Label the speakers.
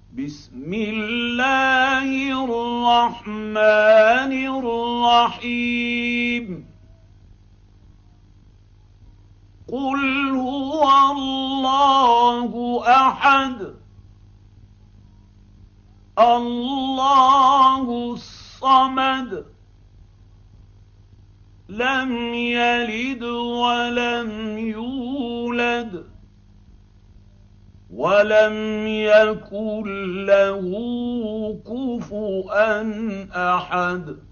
Speaker 1: بسم الله الرحمن الرحيم قل هو الله احد الله الصمد لم يلد ولم يولد ولم يكن له كفوا احد